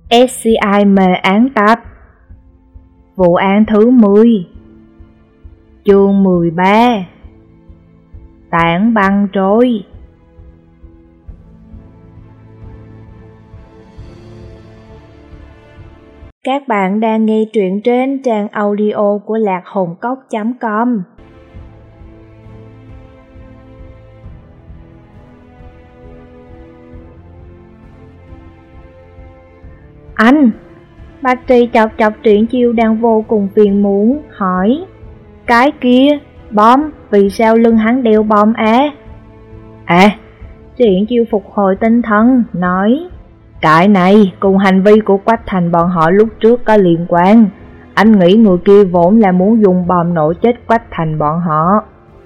SCI mê án tập. Vụ án thứ 10. Chương 13. Tảng băng trôi. Các bạn đang nghe truyện trên trang audio của lạchồngcốc.com. Anh! Bác Tri chọc Triển Chiêu đang vô cùng phiền muộn, hỏi: cái kia, bom, vì sao lưng hắn đeo bom á? Triển Chiêu phục hồi tinh thần, nói: cái này cùng hành vi của Quách Thành bọn họ lúc trước có liên quan. Anh nghĩ người kia vốn là muốn dùng bom nổ chết Quách Thành bọn họ.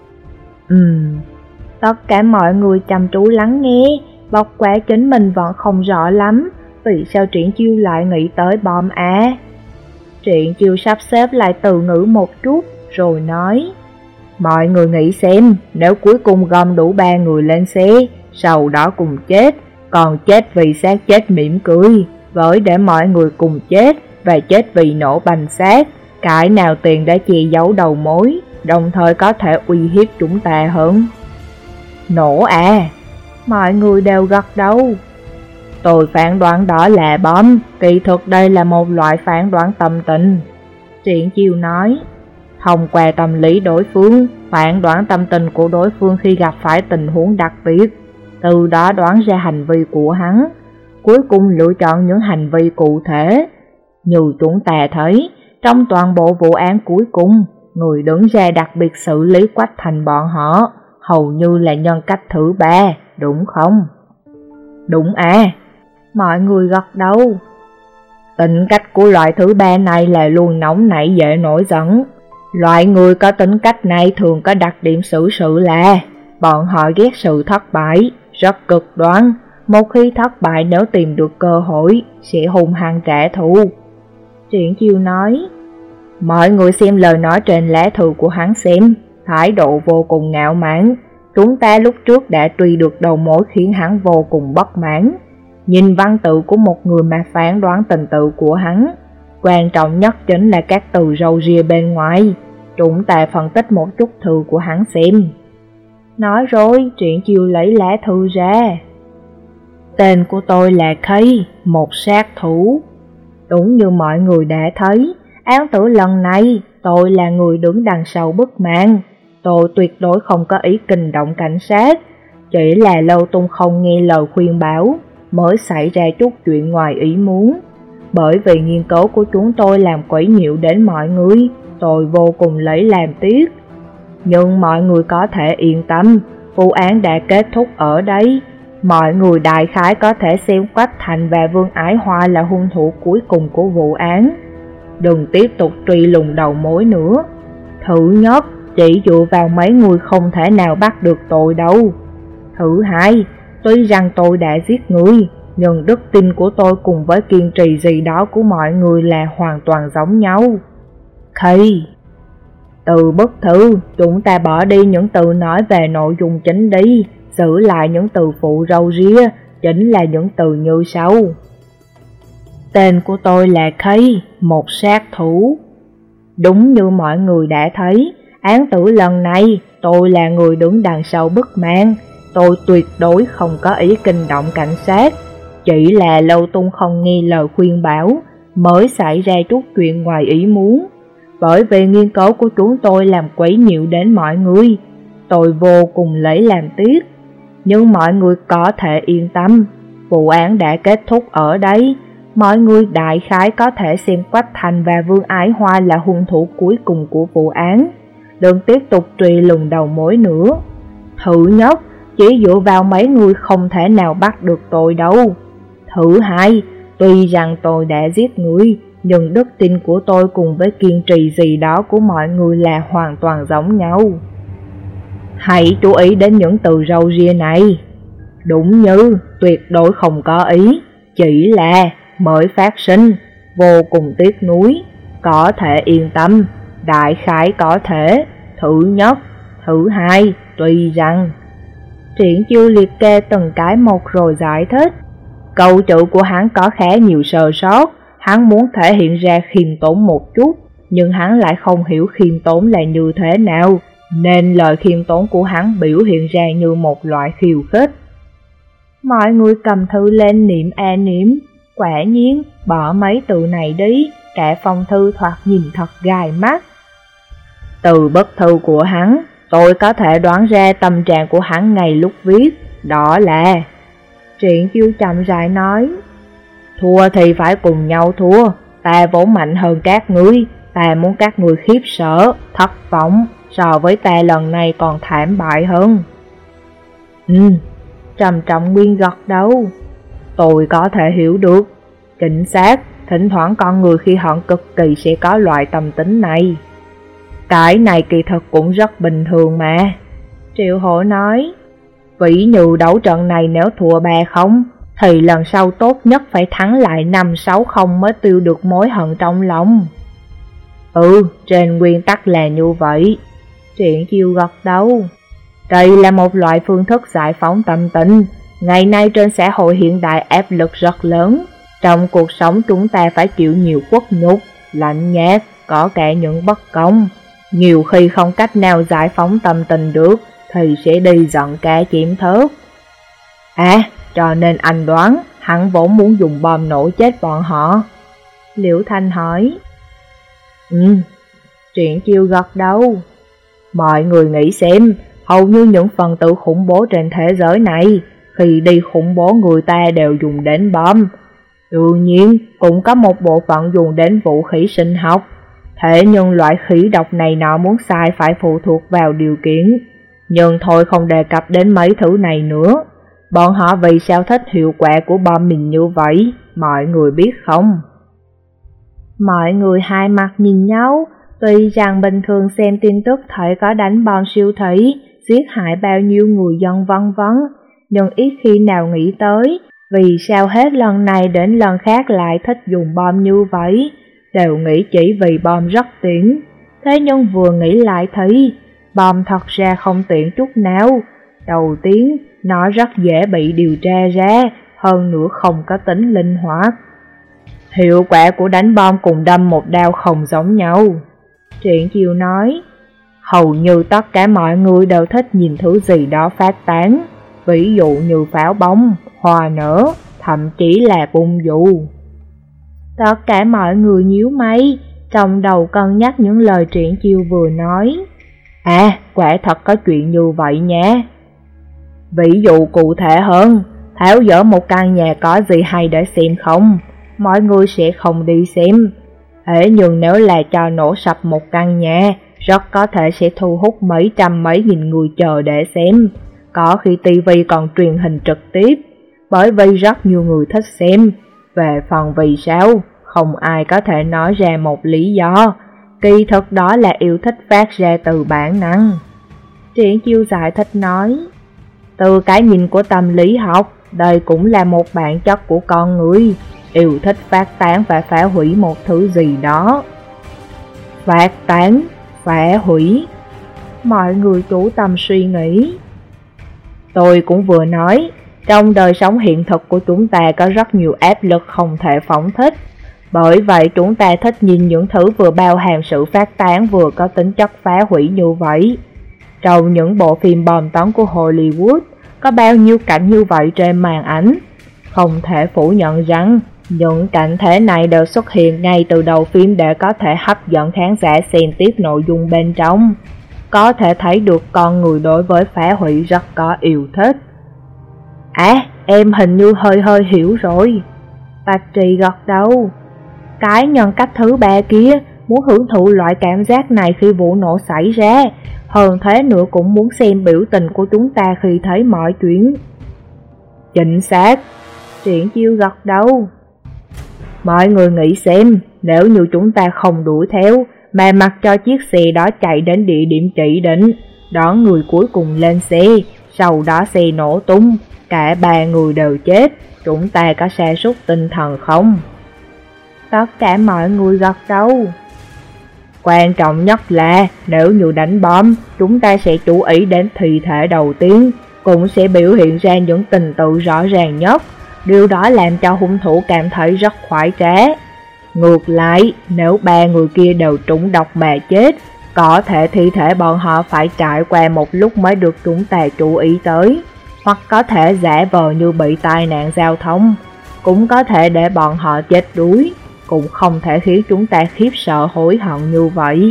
Tất cả mọi người chăm chú lắng nghe, bọc quả chính mình vẫn không rõ lắm. Vì sao Triển Chiêu lại nghĩ tới bom á? Triển Chiêu sắp xếp lại từ ngữ một chút, rồi nói: mọi người nghĩ xem, nếu cuối cùng gom đủ 3 người lên xe, sau đó cùng chết, còn chết vì xác chết mỉm cười, với để mọi người cùng chết, và chết vì nổ banh xác, cái nào tiền đã che giấu đầu mối, đồng thời có thể uy hiếp chúng ta hơn? Nổ à? Mọi người đều gật đầu. Tôi phán đoán đó là bom, kỳ thực đây là một loại phán đoán tâm tình. Triển Chiêu nói: thông qua tâm lý đối phương, phán đoán tâm tình của đối phương khi gặp phải tình huống đặc biệt, từ đó đoán ra hành vi của hắn, cuối cùng lựa chọn những hành vi cụ thể. Như chúng ta thấy, trong toàn bộ vụ án cuối cùng, người đứng ra đặc biệt xử lý Quách Thành bọn họ hầu như là nhân cách thứ 3, đúng không? Đúng à? Mọi người gật đầu. Tính cách của loại thứ 3 này là luôn nóng nảy dễ nổi giận. Loại người có tính cách này thường có đặc điểm xử sự là bọn họ ghét sự thất bại, rất cực đoan. Một khi thất bại, nếu tìm được cơ hội sẽ hung hăng trả thù. Triển Chiêu nói: mọi người xem lời nói trên lá thư của hắn xem, thái độ vô cùng ngạo mạn. Chúng ta lúc trước đã truy được đầu mối khiến hắn vô cùng bất mãn. Nhìn văn tự của một người mà phán đoán tình tự của hắn. Quan trọng nhất chính là các từ râu ria bên ngoài. Chúng ta phân tích một chút thư của hắn xem. Nói rồi, Triển Chiêu lấy lá thư ra. Tên của tôi là Kay, một sát thủ. Đúng như mọi người đã thấy, án tử lần này tôi là người đứng đằng sau bức màn. Tôi tuyệt đối không có ý kinh động cảnh sát, chỉ là Lâu Tung không nghe lời khuyên bảo mới xảy ra chút chuyện ngoài ý muốn. Bởi vì nghiên cứu của chúng tôi làm quấy nhiễu đến mọi người, tôi vô cùng lấy làm tiếc. Nhưng mọi người có thể yên tâm, vụ án đã kết thúc ở đây. Mọi người đại khái có thể xem Quách Thành và Vương Ái Hoa là hung thủ cuối cùng của vụ án. Đừng tiếp tục truy lùng đầu mối nữa. Thứ nhất, chỉ dựa vào mấy người không thể nào bắt được tôi đâu. Thứ hai, tuy rằng tôi đã giết người, nhưng đức tin của tôi cùng với kiên trì gì đó của mọi người là hoàn toàn giống nhau. Khi từ bức thư, chúng ta bỏ đi những từ nói về nội dung chính đi, giữ lại những từ phụ râu ria, chính là những từ như sau. Tên của tôi là Kay, một sát thủ. Đúng như mọi người đã thấy, án tử lần này tôi là người đứng đằng sau bức màn. Tôi tuyệt đối không có ý kinh động cảnh sát, chỉ là Lâu Tung không nghe lời khuyên bảo mới xảy ra chút chuyện ngoài ý muốn. Bởi vì nghiên cứu của chúng tôi làm quấy nhiễu đến mọi người, tôi vô cùng lấy làm tiếc. Nhưng mọi người có thể yên tâm, vụ án đã kết thúc ở đây. Mọi người đại khái có thể xem Quách Thành và Vương Ái Hoa là hung thủ cuối cùng của vụ án. Đừng tiếp tục truy lùng đầu mối nữa. Thứ nhất, chỉ dựa vào mấy người không thể nào bắt được tôi đâu. Thứ hai, tuy rằng tôi đã giết người, nhưng đức tin của tôi cùng với kiên trì gì đó của mọi người là hoàn toàn giống nhau. Hãy chú ý đến những từ râu ria này. Đúng như tuyệt đối không có ý, chỉ là mới phát sinh, vô cùng tiếc nuối, có thể yên tâm, đại khái có thể, thứ nhất, thứ hai, tuy rằng. Triển Chiêu liệt kê từng cái một rồi giải thích. Câu chữ của hắn có khá nhiều sơ sót, hắn muốn thể hiện ra khiêm tốn một chút, nhưng hắn lại không hiểu khiêm tốn là như thế nào, nên lời khiêm tốn của hắn biểu hiện ra như một loại khiêu khích. Mọi người cầm thư lên niệm niệm, quả nhiên bỏ mấy từ này đi, cả phong thư thoạt nhìn thật gai mắt. Từ bức thư của hắn, tôi có thể đoán ra tâm trạng của hắn ngay lúc viết, đó là... Triển Chiêu chậm rãi nói, thua thì phải cùng nhau thua, ta vốn mạnh hơn các ngươi, ta muốn các ngươi khiếp sợ, thất vọng, so với ta lần này còn thảm bại hơn. Trầm Trọng Nguyên gật đầu, tôi có thể hiểu được, chính xác, thỉnh thoảng con người khi hận cực kỳ sẽ có loại tâm tính này. Cái này kỳ thực cũng rất bình thường mà. Triệu Hổ nói, ví như đấu trận này nếu thua 3-0, thì lần sau tốt nhất phải thắng lại 5-6-0 mới tiêu được mối hận trong lòng. Trên nguyên tắc là như vậy. Triển Chiêu gật đầu. Đây là một loại phương thức giải phóng tâm tình. Ngày nay trên xã hội hiện đại áp lực rất lớn. Trong cuộc sống chúng ta phải chịu nhiều khuất nhục, lạnh nhạt, có cả những bất công. Nhiều khi không cách nào giải phóng tâm tình được, thì sẽ đi giận cả chiếm thớt. Cho nên anh đoán hắn vốn muốn dùng bom nổ chết bọn họ. Liễu Thanh hỏi. Triển Chiêu gật đầu. Mọi người nghĩ xem, hầu như những phần tử khủng bố trên thế giới này, khi đi khủng bố người ta đều dùng đến bom. Đương nhiên, cũng có một bộ phận dùng đến vũ khí sinh học. Thế nhưng loại khí độc này nó muốn sai phải phụ thuộc vào điều kiện. Nhưng thôi không đề cập đến mấy thứ này nữa. Bọn họ vì sao thích hiệu quả của bom mình như vậy, mọi người biết không? Mọi người hai mặt nhìn nhau, tuy rằng bình thường xem tin tức thấy có đánh bom siêu thị, giết hại bao nhiêu người dân vân vân, nhưng ít khi nào nghĩ tới vì sao hết lần này đến lần khác lại thích dùng bom như vậy, đều nghĩ chỉ vì bom rất tiện. Thế nhưng vừa nghĩ lại thấy, bom thật ra không tiện chút nào. Đầu tiên, nó rất dễ bị điều tra ra, hơn nữa không có tính linh hoạt. Hiệu quả của đánh bom cùng đâm một đao không giống nhau. Triển Chiêu nói, hầu như tất cả mọi người đều thích nhìn thứ gì đó phát tán, ví dụ như pháo bông, hoa nở, thậm chí là bung dù. Tất cả mọi người nhíu mày, trong đầu cân nhắc những lời Triển Chiêu vừa nói. Quả thật có chuyện như vậy nha. Ví dụ cụ thể hơn, tháo dỡ một căn nhà có gì hay để xem không? Mọi người sẽ không đi xem. Thế nhưng nếu là cho nổ sập một căn nhà, rất có thể sẽ thu hút mấy trăm mấy nghìn người chờ để xem. Có khi tivi còn truyền hình trực tiếp, bởi vì rất nhiều người thích xem. Về phần vì sao, không ai có thể nói ra một lý do. Kỳ thực đó là yêu thích phát ra từ bản năng. Triển Chiêu giải thích nói, từ cái nhìn của tâm lý học, đây cũng là một bản chất của con người, yêu thích phát tán và phá hủy một thứ gì đó. Phát tán, phá hủy. Mọi người chủ tâm suy nghĩ. Tôi cũng vừa nói, trong đời sống hiện thực của chúng ta có rất nhiều áp lực không thể phóng thích. Bởi vậy chúng ta thích nhìn những thứ vừa bao hàm sự phát tán vừa có tính chất phá hủy như vậy. Trong những bộ phim bom tấn của Hollywood, có bao nhiêu cảnh như vậy trên màn ảnh. Không thể phủ nhận rằng, những cảnh thế này đều xuất hiện ngay từ đầu phim để có thể hấp dẫn khán giả xem tiếp nội dung bên trong. Có thể thấy được con người đối với phá hủy rất có yêu thích. Em hình như hơi hiểu rồi. Bạch Trì gật đầu. Cái nhân cách thứ ba kia muốn hưởng thụ loại cảm giác này khi vụ nổ xảy ra, hơn thế nữa cũng muốn xem biểu tình của chúng ta khi thấy mọi chuyện. Chính xác. Triển Chiêu gật đầu. Mọi người nghĩ xem, nếu như chúng ta không đuổi theo, mà mặc cho chiếc xe đó chạy đến địa điểm chỉ định, đón người cuối cùng lên xe, sau đó xe nổ tung, cả 3 người đều chết, chúng ta có sa sút tinh thần không? Tất cả mọi người gật đầu. Quan trọng nhất là, nếu như đánh bom, chúng ta sẽ chú ý đến thi thể đầu tiên, cũng sẽ biểu hiện ra những tình tự rõ ràng nhất. điều đó làm cho hung thủ cảm thấy rất khoái trá. Ngược lại, nếu 3 người kia đều trúng độc mà chết, có thể thi thể bọn họ phải trải qua một lúc mới được chúng ta chú ý tới, hoặc có thể giả vờ như bị tai nạn giao thông, cũng có thể để bọn họ chết đuối, cũng không thể khiến chúng ta khiếp sợ hối hận như vậy.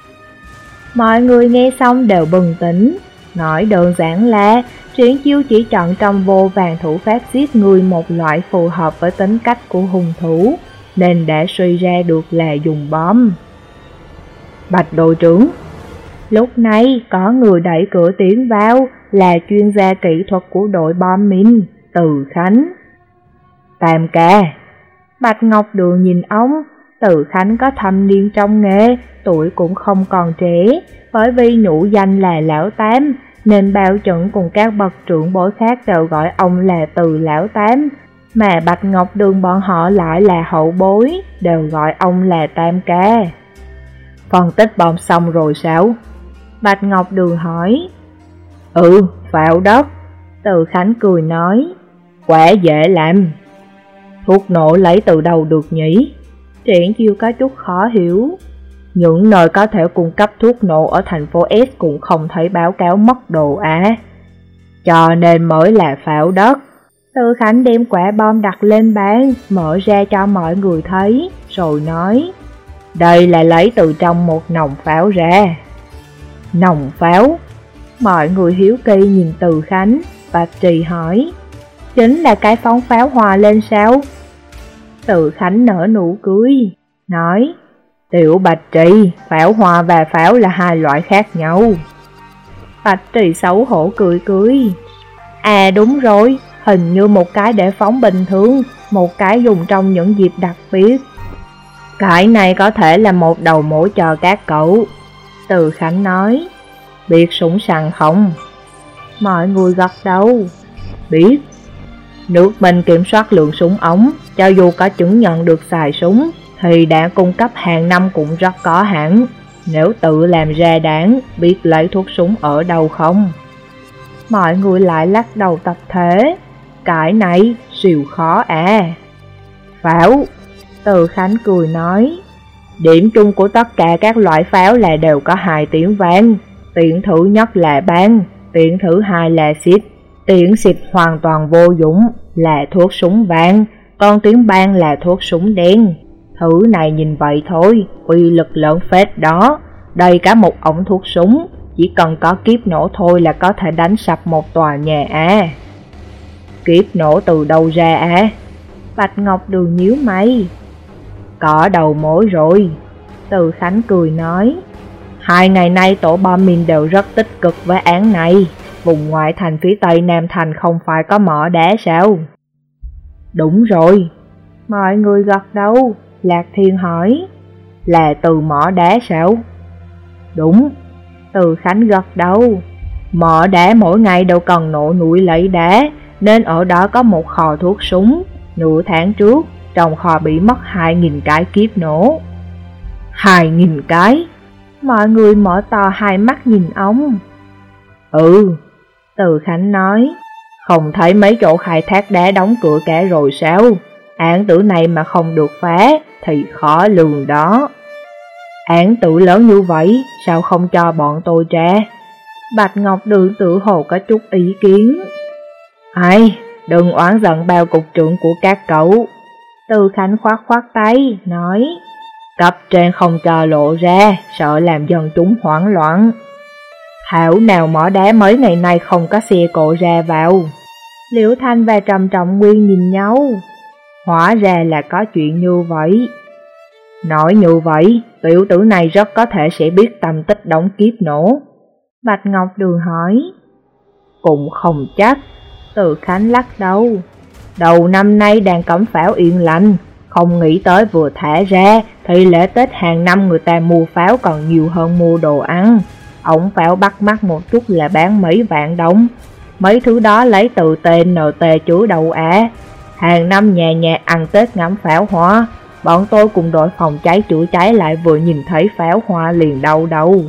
Mọi người nghe xong đều bừng tỉnh, nói đơn giản là Triển Chiêu chỉ chọn trong vô vàn thủ pháp giết người một loại phù hợp với tính cách của hung thủ, nên đã suy ra được là dùng bom. Bạch đội trưởng. Lúc này có người đẩy cửa tiến vào, là chuyên gia kỹ thuật của đội bom mìn, Từ Khánh. Tam ca. Bạch Ngọc Đường nhìn ông. Từ Khánh có thâm niên trong nghề, tuổi cũng không còn trẻ, bởi vì nhũ danh là Lão Tám, nên bao chuẩn cùng các bậc trưởng bối khác đều gọi ông là Từ Lão Tám, mà Bạch Ngọc Đường bọn họ lại là hậu bối, đều gọi ông là Tam ca. Phân tích bom xong rồi sao? Bạch Ngọc Đường hỏi. Pháo đất. Từ Khánh cười nói. Quá dễ làm. Thuốc nổ lấy từ đâu được nhỉ? Triển Chiêu có chút khó hiểu. Những nơi có thể cung cấp thuốc nổ ở thành phố S cũng không thấy báo cáo mất đồ cho nên mới là pháo đất. Từ Khánh đem quả bom đặt lên bàn, mở ra cho mọi người thấy, rồi nói. Đây là lấy từ trong một nòng pháo ra. Nòng pháo? Mọi người hiếu kỳ nhìn Từ Khánh. Bạch Trì hỏi. Chính là cái phóng pháo hòa lên sao? Từ Khánh nở nụ cười, nói. Tiểu Bạch Trì, pháo hoa và pháo là hai loại khác nhau. Bạch Trì xấu hổ cười. Đúng rồi, hình như một cái để phóng bình thường, một cái dùng trong những dịp đặc biệt. Cái này có thể là một đầu mối cho các cậu. Từ Khánh nói. Biết súng săn không? Mọi người gật đầu. Biết. Nước mình kiểm soát lượng súng ống, cho dù có chứng nhận được xài súng, thì đạn cung cấp hàng năm cũng rất có hạn. Nếu tự làm ra đạn, biết lấy thuốc súng ở đâu không? Mọi người lại lắc đầu tập thể. Cái này siêu khó Pháo. Từ Khánh cười nói. Điểm chung của tất cả các loại pháo là đều có 2 tiếng vang. Tiếng thứ nhất là bang, tiếng thứ hai là xịt. Tiếng xịt hoàn toàn vô dụng, là thuốc súng vàng, còn tiếng bang là thuốc súng đen. Thứ này nhìn vậy thôi, uy lực lớn phết đó. Đây cả một ống thuốc súng, chỉ cần có kiếp nổ thôi là có thể đánh sập một tòa nhà Kiếp nổ từ đâu ra Bạch Ngọc Đường nhíu mày. Có đầu mối rồi. Từ Khánh cười nói. 2 ngày nay tổ bom mìn đều rất tích cực với án này. Vùng ngoại thành phía tây Nam Thành không phải có mỏ đá sao? Đúng rồi. Mọi người gật đầu. Lạc Thiên hỏi. Là từ mỏ đá sao? Đúng. Từ Khánh gật đầu. Mỏ đá mỗi ngày đều cần nổ núi lấy đá, nên ở đó có một kho thuốc súng. Nửa tháng trước, trong kho bị mất 2.000 cái kiếp nổ. 2.000 cái? Mọi người mở to hai mắt nhìn ông. Từ Khánh nói. Không thấy mấy chỗ khai thác đá đóng cửa cả rồi sao? Án tử này mà không được phá thì khó lường đó. Án tử lớn như vậy, sao không cho bọn tôi tra? Bạch Ngọc Đường tự hồ có chút ý kiến. Đừng oán giận bao cục trưởng của các cậu. Từ Khánh khoát tay, nói. Cấp trên không cho lộ ra, sợ làm dân chúng hoảng loạn. Thảo nào mỏ đá mấy ngày nay không có xe cộ ra vào. Liễu Thanh và Trầm Trọng Nguyên nhìn nhau. Hóa ra là có chuyện như vậy. Nói như vậy, tiểu tử này rất có thể sẽ biết tâm tích đóng kiếp nổ. Bạch Ngọc Đường hỏi. Cũng không chắc. Từ Khánh lắc đầu. Đầu năm nay đàn cấm pháo yên lành, không nghĩ tới vừa thả ra thì lễ Tết hàng năm người ta mua pháo còn nhiều hơn mua đồ ăn. Ống pháo bắt mắt một chút là bán mấy vạn đồng. Mấy thứ đó lấy từ TNT chứa đâu Hàng năm nhà nhà ăn Tết ngắm pháo hoa. Bọn tôi cùng đội phòng cháy chữa cháy lại vừa nhìn thấy pháo hoa liền đâu.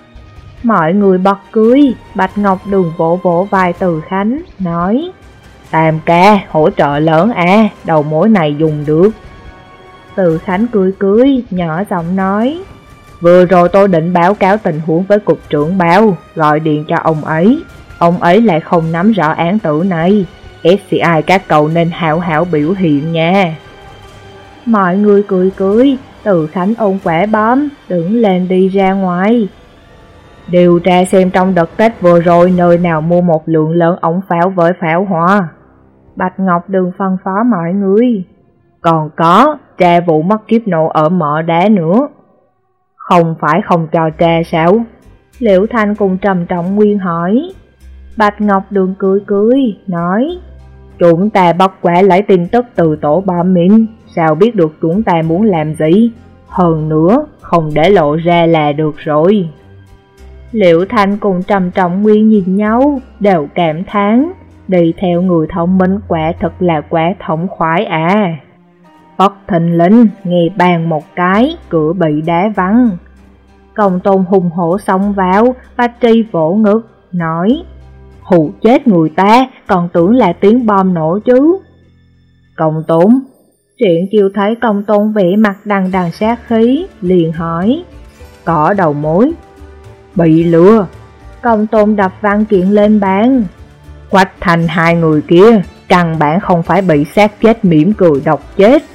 Mọi người bật cười. Bạch Ngọc Đường vỗ vỗ vai Từ Khánh, nói. Tam ca, hỗ trợ lớn à, đầu mối này dùng được. Từ Khánh cười, nhỏ giọng nói. Vừa rồi tôi định báo cáo tình huống với cục trưởng báo, gọi điện cho ông ấy lại không nắm rõ án tử này. SCI các cậu nên hảo hảo biểu hiện nha. Mọi người cười, Từ Khánh ôm quả bom, đứng lên đi ra ngoài. Điều tra xem trong đợt Tết vừa rồi nơi nào mua một lượng lớn ống pháo với pháo hoa. Bạch Ngọc Đường phân phó mọi người. Còn có, tra vụ mất kiếp nổ ở mỏ đá nữa. Không phải không cho tra sao? Liễu Thanh cùng Trầm Trọng Nguyên hỏi. Bạch Ngọc Đường cười, nói. Chúng ta bất quá lấy tin tức từ tổ bom mìn, sao biết được chúng ta muốn làm gì? Hơn nữa, không để lộ ra là được rồi. Liễu Thanh cùng Trầm Trọng Nguyên nhìn nhau, đều cảm thán. Đi theo người thông minh quả thật là quá thống khoái à. Bất thình lình, nghe bàn một cái, cửa bị đá văng. Công Tôn hùng hổ xông vào, Bạch Tri vỗ ngực, nói. Hù chết người ta, còn tưởng là tiếng bom nổ chứ. Công Tôn. Triển Chiêu thấy Công Tôn vẻ mặt đằng đằng sát khí, liền hỏi. Có đầu mối. Bị lừa. Công Tôn đập văn kiện lên bàn. Quách Thành hai người kia, căn bản không phải bị sát chết mỉm cười độc chết,